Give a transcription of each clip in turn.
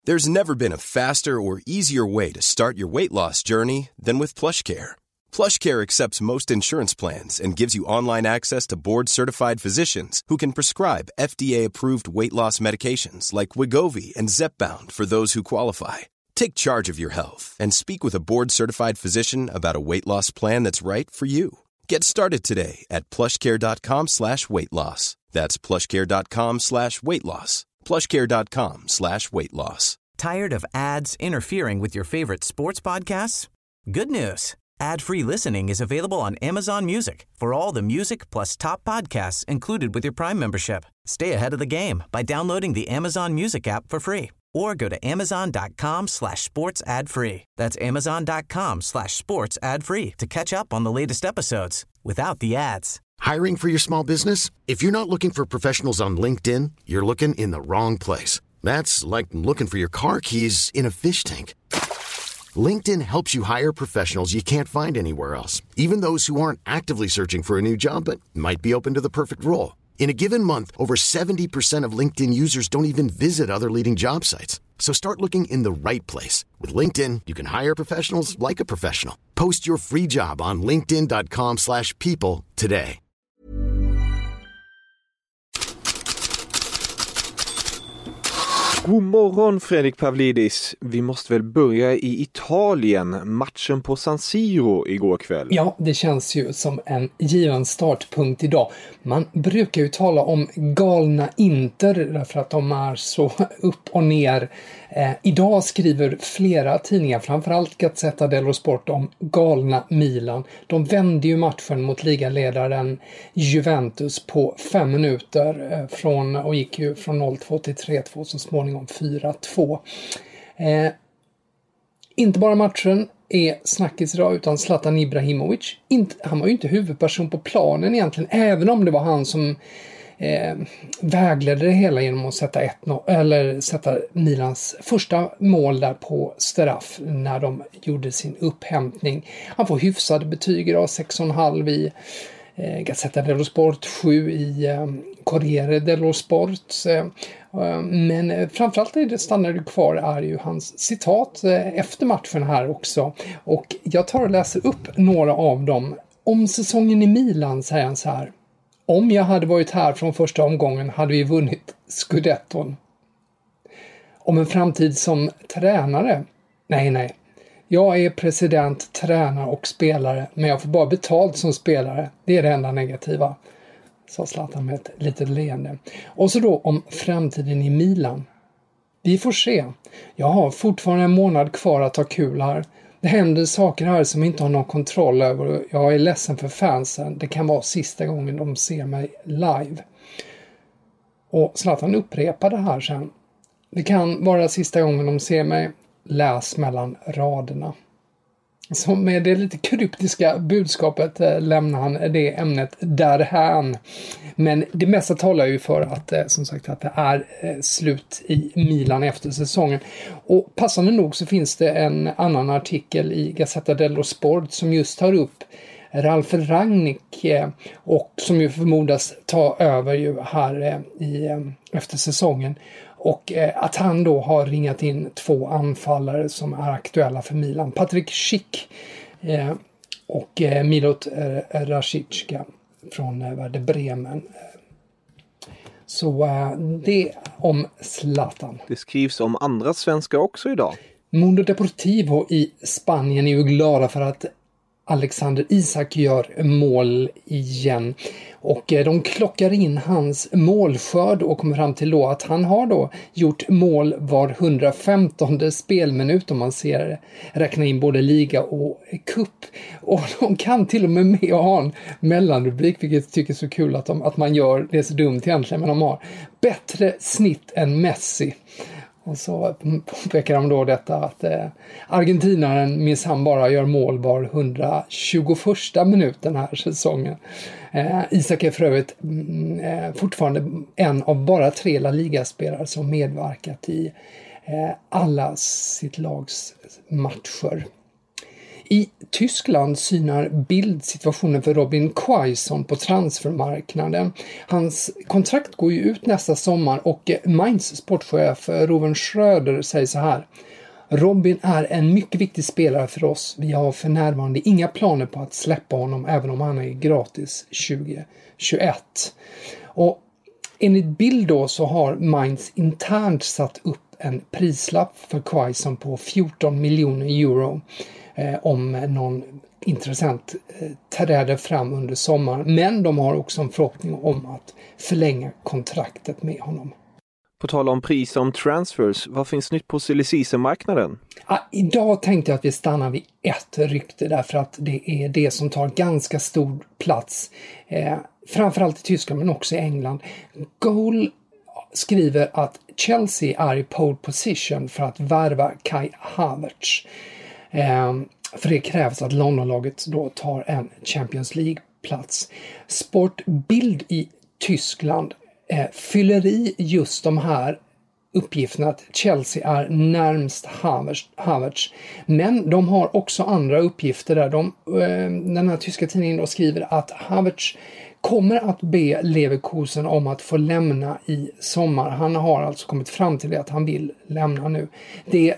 There's never been a faster or easier way to start your weight loss journey than with PlushCare. PlushCare accepts most insurance plans and gives you online access to board-certified physicians who can prescribe FDA-approved weight loss medications like Wegovy and Zepbound for those who qualify. Take charge of your health and speak with a board-certified physician about a weight loss plan that's right for you. Get started today at plushcare.com/weightloss. That's plushcare.com/weightloss. plushcare.com/weightloss. Tired of ads interfering with your favorite sports podcasts? Good news. Ad-free listening is available on Amazon Music for all the music plus top podcasts included with your Prime membership. Stay ahead of the game by downloading the Amazon Music app for free or go to amazon.com/sports ad free. That's amazon.com/sports ad free to catch up on the latest episodes without the ads. Hiring for your small business? If you're not looking for professionals on LinkedIn, you're looking in the wrong place. That's like looking for your car keys in a fish tank. LinkedIn helps you hire professionals you can't find anywhere else, even those who aren't actively searching for a new job but might be open to the perfect role. In a given month, over 70% of LinkedIn users don't even visit other leading job sites. So start looking in the right place. With LinkedIn, you can hire professionals like a professional. Post your free job on linkedin.com/people today. God morgon Fredrik Pavlidis. Vi måste väl börja i Italien. Matchen på San Siro igår kväll. Ja, det känns ju som en given startpunkt idag. Man brukar ju tala om galna Inter därför att de är så upp och ner. Idag skriver flera tidningar, framförallt Gazzetta dello Sport, om galna Milan. De vände ju matchen mot ligaledaren Juventus på 5 minuter och gick ju från 0-2 till 3-2, så småningom 4-2. Inte bara matchen är snackis idag, utan Zlatan Ibrahimovic. Han var ju inte huvudperson på planen egentligen, även om det var han som vägledde det hela genom att sätta Milans första mål där på straff när de gjorde sin upphämtning. Han får hyfsade betyg idag, 6,5 i Gazzetta dello Sport, 7 i Corriere dello Sport. Men framförallt det stannade kvar är ju hans citat efter matchen här också. Och jag tar och läser upp några av dem. Om säsongen i Milan säger han så här: om jag hade varit här från första omgången hade vi vunnit Scudetton. Om en framtid som tränare? Nej. Jag är president, tränare och spelare, men jag får bara betalt som spelare. Det är det enda negativa, sa Zlatan med ett litet leende. Och så då om framtiden i Milan. Vi får se. Jag har fortfarande en månad kvar att ha kul här. Det händer saker här som inte har någon kontroll över. Jag är ledsen för fansen. Det kan vara sista gången de ser mig live. Och Zlatan upprepade här sen. Det kan vara sista gången de ser mig. Läs mellan raderna. Så med det lite kryptiska budskapet lämnar han det ämnet därhän. Men det mesta talar ju för att som sagt att det är slut i Milan efter säsongen. Och passande nog så finns det en annan artikel i Gazzetta dello Sport som just tar upp Ralf Rangnick och som ju förmodas ta över ju här efter säsongen. Och att han då har ringat in 2 anfallare som är aktuella för Milan. Patrik Schick och Milot Rashica från Werder Bremen. Så det om Zlatan. Det skrivs om andra svenskar också idag. Mundo Deportivo i Spanien är ju glada för att Alexander Isak gör mål igen. Och de klockar in hans målskörd och kommer fram till då att han har då gjort mål var 115:e spelminut om man räkna in både liga och cup. Och de kan till och med ha en mellanrubrik, vilket jag tycker är så kul att man gör. Det är så dumt egentligen, men de har bättre snitt än Messi. Och så påpekar de då detta att argentinaren minsann bara gör mål var 121:a minuten här säsongen. Isak är för övrigt fortfarande en av bara 3 La Liga-spelare som medverkat i alla sitt lags matcher. I Tyskland synar Bild situationen för Robin Quaison på transfermarknaden. Hans kontrakt går ju ut nästa sommar och Mainz sportchef Ruven Schröder säger så här: Robin är en mycket viktig spelare för oss. Vi har för närvarande inga planer på att släppa honom även om han är gratis 2021. Och enligt Bild då så har Mainz internt satt upp en prislapp för Quaison på 14 miljoner euro om någon intressant träder fram under sommaren. Men de har också en förhoppning om att förlänga kontraktet med honom. På tal om pris om transfers, vad finns nytt på silly season-marknaden? Idag tänkte jag att vi stannar vid ett rykte därför att det är det som tar ganska stor plats. Framförallt i Tyskland men också i England. Goal skriver att Chelsea är i pole position för att värva Kai Havertz. För det krävs att Londonlaget då tar en Champions League-plats. Sportbild i Tyskland fyller i just de här uppgifterna att Chelsea är närmst Havertz. Men de har också andra uppgifter där. Den här tyska tidningen då skriver att Havertz kommer att be Leverkusen om att få lämna i sommar. Han har alltså kommit fram till det att han vill lämna nu. Det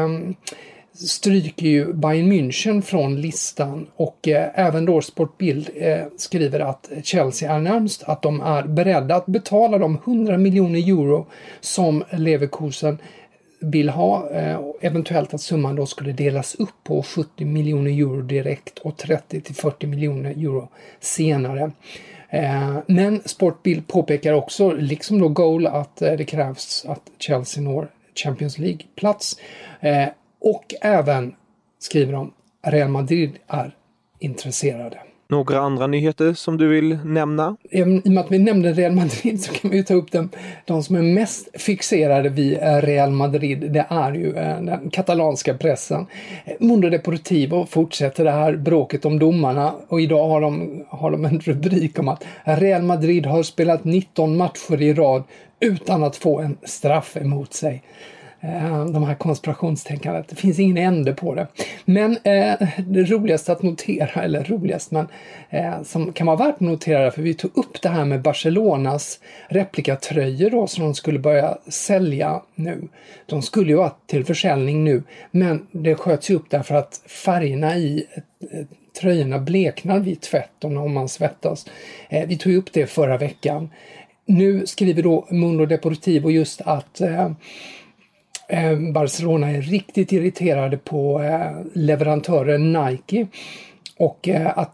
stryker ju Bayern München från listan och även då Sportbild skriver att Chelsea är närmast, att de är beredda att betala de 100 miljoner euro som Leverkusen vill ha, eventuellt att summan då skulle delas upp på 70 miljoner euro direkt och 30 till 40 miljoner euro senare. Men Sportbild påpekar också, liksom då Goal, att det krävs att Chelsea når Champions League-plats. Och även, skriver de, Real Madrid är intresserade. Några andra nyheter som du vill nämna? I och med att vi nämnde Real Madrid så kan vi ta upp de som är mest fixerade vid Real Madrid. Det är ju den katalanska pressen. Mundo Deportivo fortsätter det här bråket om domarna och idag har de en rubrik om att Real Madrid har spelat 19 matcher i rad utan att få en straff emot sig. De här konspirationstänkandet. Det finns ingen ände på det. Men det roligaste att notera, eller roligast, men som kan vara värt att notera, för vi tog upp det här med Barcelonas replikatröjor då, som de skulle börja sälja nu. De skulle ju vara till försäljning nu, men det sköts ju upp därför att färgerna i tröjorna bleknar vid tvätt om man svettas. Vi tog upp det förra veckan. Nu skriver då Mundo Deportivo just att Barcelona är riktigt irriterade på leverantören Nike och att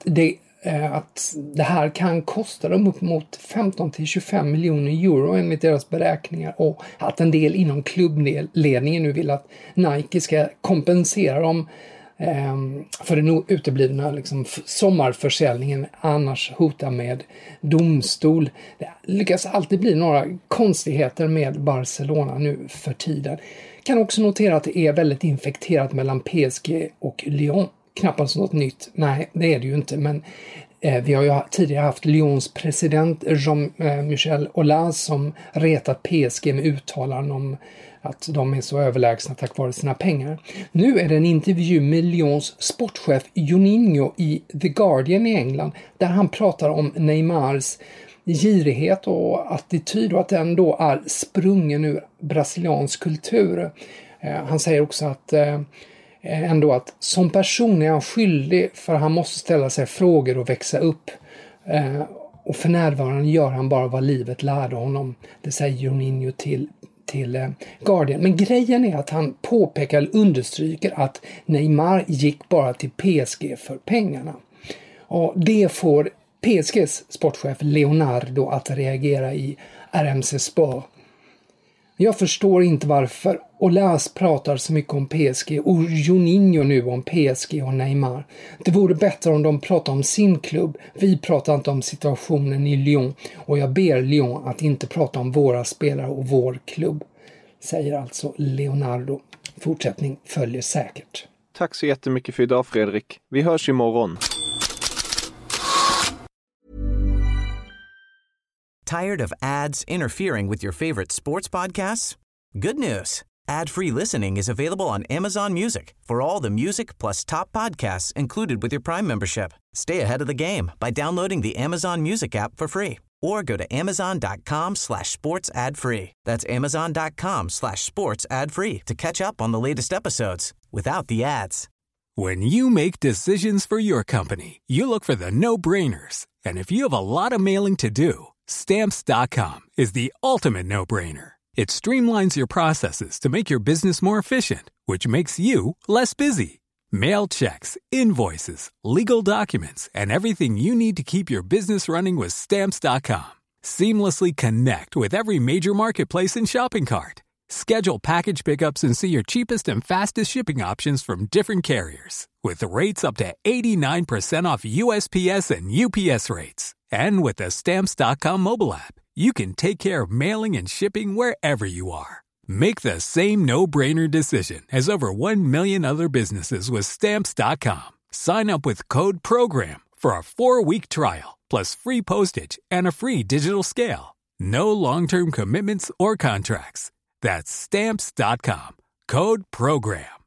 det här kan kosta dem upp mot 15 till 25 miljoner euro enligt deras beräkningar, och att en del inom klubbledningen nu vill att Nike ska kompensera dem för den uteblivna sommarförsäljningen, annars hotar med domstol. Det lyckas alltid bli några konstigheter med Barcelona nu för tiden. Kan också notera att det är väldigt infekterat mellan PSG och Lyon. Knappast något nytt. Nej, det är det ju inte, men vi har ju tidigare haft Lyons president Jean-Michel Aulas som retat PSG med uttalanden om att de är så överlägsna tack vare sina pengar. Nu är det en intervju med Lyons sportchef Juninho i The Guardian i England där han pratar om Neymars girighet och attityd och att den då är sprungen ur brasiliansk kultur. Han säger också att ändå att som person är han skyldig, för han måste ställa sig frågor och växa upp. Och för närvarande gör han bara vad livet lärde honom. Det säger Juninho till Guardian. Men grejen är att han understryker att Neymar gick bara till PSG för pengarna. Och det får PSGs sportchef Leonardo att reagera i RMC Sport. Jag förstår inte varför Aulas pratar så mycket om PSG och Juninho nu om PSG och Neymar. Det vore bättre om de pratar om sin klubb. Vi pratar inte om situationen i Lyon, och jag ber Lyon att inte prata om våra spelare och vår klubb, säger alltså Leonardo. Fortsättning följer säkert. Tack så jättemycket för idag, Fredrik. Vi hörs imorgon. Tired of ads interfering with your favorite sports podcasts? Good news. Ad-free listening is available on Amazon Music for all the music plus top podcasts included with your Prime membership. Stay ahead of the game by downloading the Amazon Music app for free or go to amazon.com/sports ad free. That's amazon.com/sports ad free to catch up on the latest episodes without the ads. When you make decisions for your company, you look for the no-brainers. And if you have a lot of mailing to do, Stamps.com is the ultimate no-brainer. It streamlines your processes to make your business more efficient, which makes you less busy. Mail checks, invoices, legal documents, and everything you need to keep your business running with Stamps.com. Seamlessly connect with every major marketplace and shopping cart. Schedule package pickups and see your cheapest and fastest shipping options from different carriers, with rates up to 89% off USPS and UPS rates. And with the Stamps.com mobile app, you can take care of mailing and shipping wherever you are. Make the same no-brainer decision as over 1 million other businesses with Stamps.com. Sign up with code PROGRAM for a 4-week trial, plus free postage and a free digital scale. No long-term commitments or contracts. That's Stamps.com. Code PROGRAM.